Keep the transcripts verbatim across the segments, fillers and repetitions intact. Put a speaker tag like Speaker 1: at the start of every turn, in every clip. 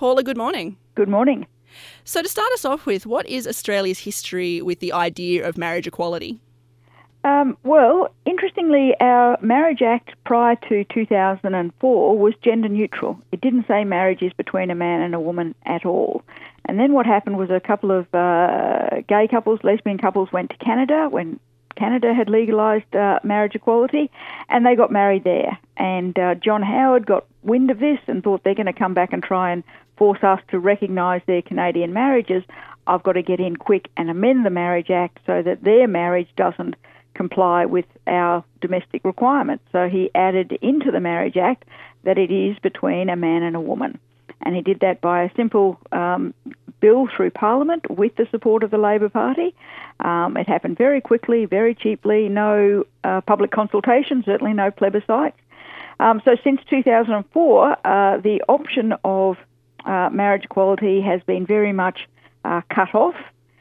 Speaker 1: Paula, good morning.
Speaker 2: Good morning.
Speaker 1: So to start us off with, what is Australia's history with the idea of marriage equality?
Speaker 2: Um, well, interestingly, our Marriage Act prior to two thousand four was gender neutral. It didn't say marriage is between a man and a woman at all. And then what happened was a couple of uh, gay couples, lesbian couples went to Canada when Canada had legalised uh, marriage equality, and they got married there. And uh, John Howard got wind of this and thought they're going to come back and try and force us to recognise their Canadian marriages. I've got to get in quick and amend the Marriage Act so that their marriage doesn't comply with our domestic requirements. So he added into the Marriage Act that it is between a man and a woman. And he did that by a simple um, bill through Parliament with the support of the Labor Party. Um, it happened very quickly, very cheaply, no uh, public consultation, certainly no plebiscites. Um, so since two thousand four, uh, the option of uh, marriage equality has been very much uh, cut off.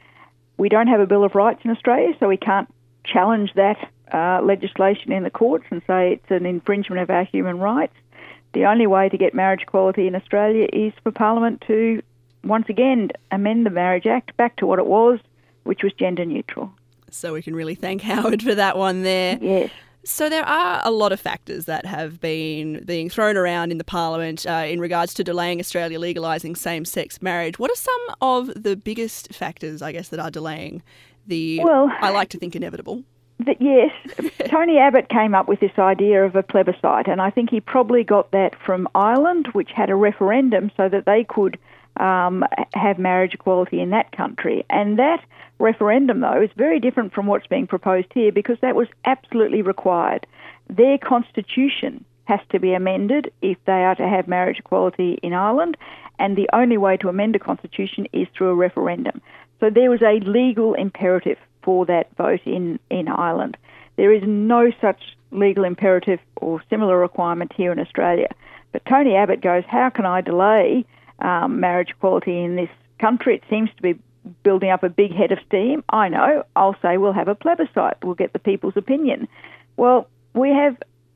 Speaker 2: We don't have a Bill of Rights in Australia, so we can't challenge that uh, legislation in the courts and say it's an infringement of our human rights. The only way to get marriage equality in Australia is for Parliament to, once again, amend the Marriage Act back to what it was, which was gender neutral.
Speaker 1: So we can really thank Howard for that one there.
Speaker 2: Yes.
Speaker 1: So there are a lot of factors that have been being thrown around in the Parliament uh, in regards to delaying Australia legalising same-sex marriage. What are some of the biggest factors, I guess, that are delaying the,
Speaker 2: well,
Speaker 1: I like to think, inevitable?
Speaker 2: The, yes, Tony Abbott came up with this idea of a plebiscite, and I think he probably got that from Ireland, which had a referendum so that they could um, have marriage equality in that country. And that referendum, though, is very different from what's being proposed here because that was absolutely required. Their constitution has to be amended if they are to have marriage equality in Ireland, and the only way to amend a constitution is through a referendum. So there was a legal imperative for that vote in, in Ireland. There is no such legal imperative or similar requirement here in Australia. But Tony Abbott goes, how can I delay um, marriage equality in this country? It seems to be building up a big head of steam. I know, I'll say we'll have a plebiscite. We'll get the people's opinion. Well, we have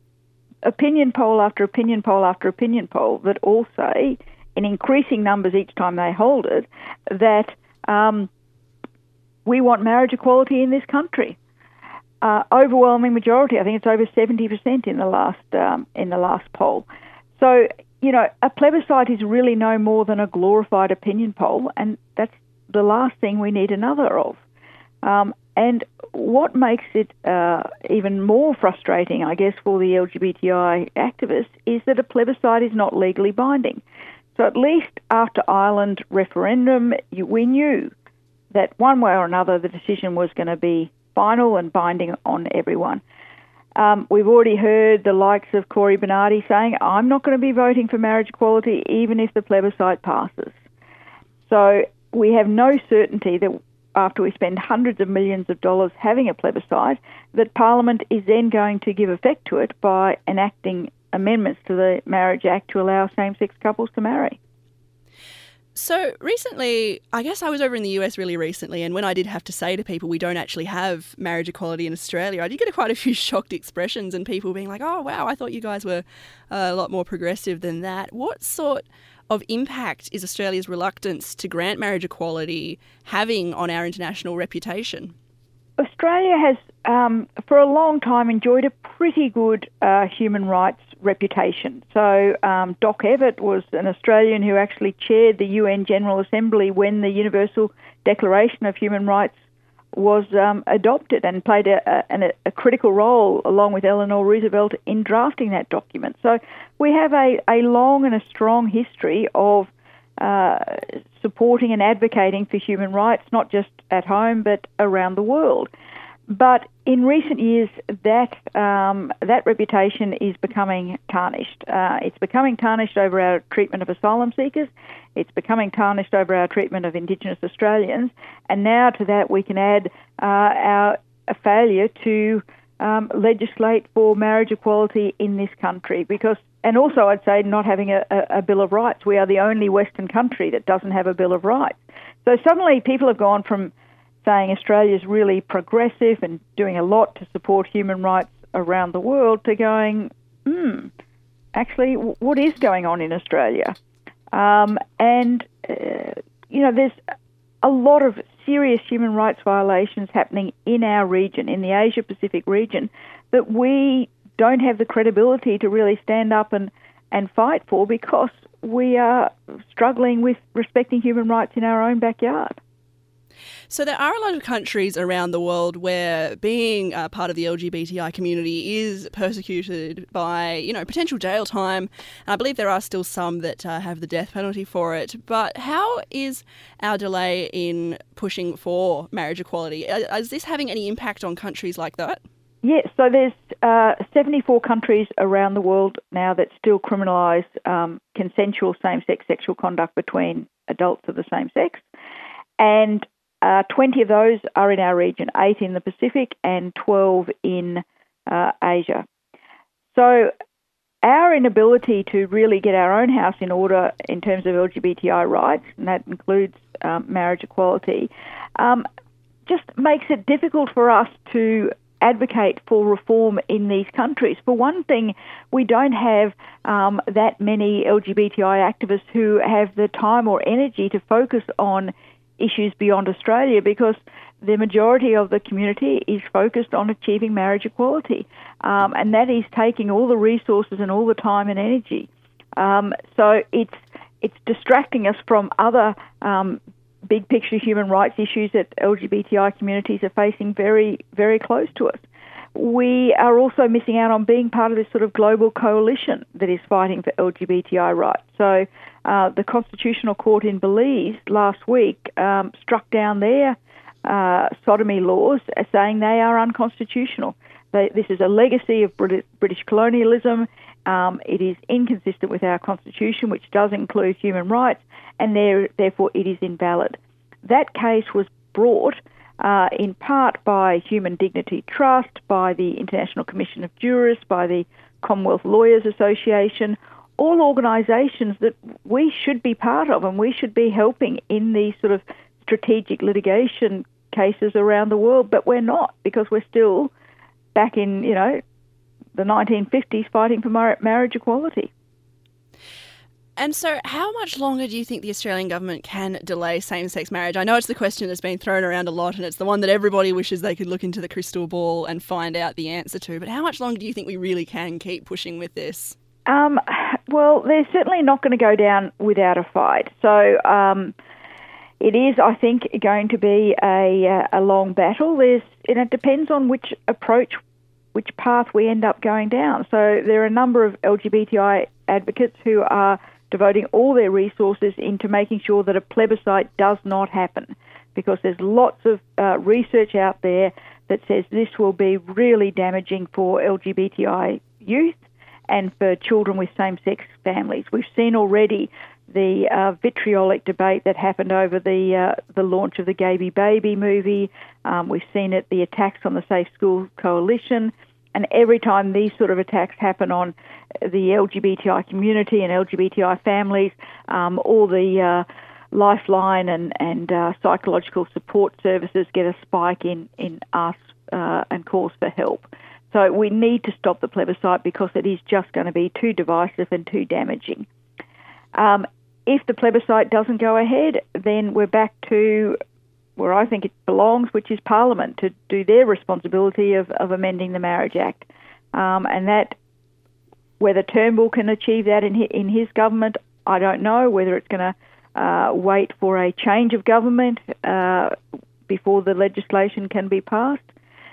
Speaker 2: opinion poll after opinion poll after opinion poll that all say, in increasing numbers each time they hold it, that um, we want marriage equality in this country. Uh, overwhelming majority, I think it's over seventy percent in the last um, in the last poll. So, you know, a plebiscite is really no more than a glorified opinion poll, and that's the last thing we need another of. Um, and what makes it uh, even more frustrating, I guess, for the L G B T I activists is that a plebiscite is not legally binding. So at least after Ireland referendum, you, we knew that one way or another the decision was going to be final and binding on everyone. Um, we've already heard the likes of Cory Bernardi saying, I'm not going to be voting for marriage equality even if the plebiscite passes. So we have no certainty that after we spend hundreds of millions of dollars having a plebiscite, that Parliament is then going to give effect to it by enacting amendments to the Marriage Act to allow same-sex couples to marry.
Speaker 1: So recently, I guess I was over in the U S really recently, and when I did have to say to people we don't actually have marriage equality in Australia, I did get quite a few shocked expressions and people being like, oh, wow, I thought you guys were a lot more progressive than that. What sort of impact is Australia's reluctance to grant marriage equality having on our international reputation?
Speaker 2: Australia has, um, for a long time, enjoyed a pretty good uh, human rights reputation. So um, Doc Evatt was an Australian who actually chaired the U N General Assembly when the Universal Declaration of Human Rights was um, adopted and played a, a, a critical role, along with Eleanor Roosevelt, in drafting that document. So we have a, a long and a strong history of uh, supporting and advocating for human rights, not just at home but around the world. But in recent years, that um, that reputation is becoming tarnished. Uh, it's becoming tarnished over our treatment of asylum seekers. It's becoming tarnished over our treatment of Indigenous Australians. And now to that we can add uh, our a failure to um, legislate for marriage equality in this country. Because, and also I'd say not having a, a, a Bill of Rights. We are the only Western country that doesn't have a Bill of Rights. So suddenly people have gone from saying Australia's really progressive and doing a lot to support human rights around the world to going, hmm, actually, what is going on in Australia? Um, and, uh, you know, there's a lot of serious human rights violations happening in our region, in the Asia-Pacific region, that we don't have the credibility to really stand up and, and fight for because we are struggling with respecting human rights in our own backyard.
Speaker 1: So there are a lot of countries around the world where being uh, part of the L G B T I community is persecuted by, you know, potential jail time. And I believe there are still some that uh, have the death penalty for it. But how is our delay in pushing for marriage equality? Is this having any impact on countries like that?
Speaker 2: Yes, so there's uh, seventy-four countries around the world now that still criminalise um, consensual same-sex sexual conduct between adults of the same sex. And Uh, twenty of those are in our region, eight in the Pacific and twelve in uh, Asia. So our inability to really get our own house in order in terms of L G B T I rights, and that includes um, marriage equality, um, just makes it difficult for us to advocate for reform in these countries. For one thing, we don't have um, that many L G B T I activists who have the time or energy to focus on issues beyond Australia because the majority of the community is focused on achieving marriage equality, um, and that is taking all the resources and all the time and energy. Um, so it's it's distracting us from other um, big picture human rights issues that L G B T I communities are facing very, very close to us. We are also missing out on being part of this sort of global coalition that is fighting for L G B T I rights. So uh, the Constitutional Court in Belize last week um, struck down their uh, sodomy laws, saying they are unconstitutional. They, this is a legacy of Brit- British colonialism. Um, it is inconsistent with our Constitution, which does include human rights, and there, therefore it is invalid. That case was brought Uh, in part by Human Dignity Trust, by the International Commission of Jurists, by the Commonwealth Lawyers Association, all organisations that we should be part of and we should be helping in these sort of strategic litigation cases around the world, but we're not because we're still back in, you know, the nineteen fifties fighting for mar- marriage equality.
Speaker 1: And so how much longer do you think the Australian government can delay same-sex marriage? I know it's the question that's been thrown around a lot and it's the one that everybody wishes they could look into the crystal ball and find out the answer to, but how much longer do you think we really can keep pushing with this?
Speaker 2: Um, well, they're certainly not going to go down without a fight. So um, it is, I think, going to be a, a long battle. There's, and it depends on which approach, which path we end up going down. So there are a number of L G B T I advocates who are devoting all their resources into making sure that a plebiscite does not happen, because there's lots of uh, research out there that says this will be really damaging for L G B T I youth and for children with same-sex families. We've seen already the uh, vitriolic debate that happened over the uh, the launch of the Gayby Baby movie. Um, we've seen it, the attacks on the Safe Schools Coalition. And every time these sort of attacks happen on the L G B T I community and L G B T I families, um, all the uh, lifeline and, and uh, psychological support services get a spike in, in us uh, and calls for help. So we need to stop the plebiscite because it is just going to be too divisive and too damaging. Um, if the plebiscite doesn't go ahead, then we're back to where I think it belongs, which is Parliament, to do their responsibility of, of amending the Marriage Act. Um, and that, whether Turnbull can achieve that in his, in his government, I don't know. Whether it's going to uh, wait for a change of government uh, before the legislation can be passed.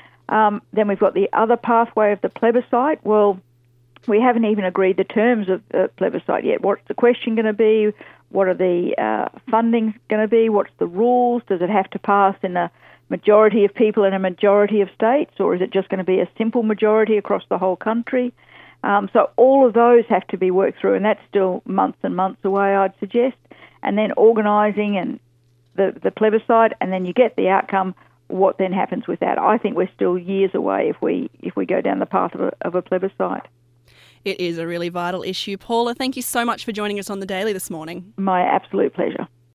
Speaker 2: Um, then we've got the other pathway of the plebiscite. Well, we haven't even agreed the terms of the plebiscite yet. What's the question going to be? What are the uh, funding going to be? What's the rules? Does it have to pass in a majority of people in a majority of states, or is it just going to be a simple majority across the whole country? Um, so all of those have to be worked through, and that's still months and months away, I'd suggest. And then organising and the, the plebiscite, and then you get the outcome. What then happens with that? I think we're still years away if we if we go down the path of a, of a plebiscite.
Speaker 1: It is a really vital issue. Paula, thank you so much for joining us on The Daily this morning.
Speaker 2: My absolute pleasure.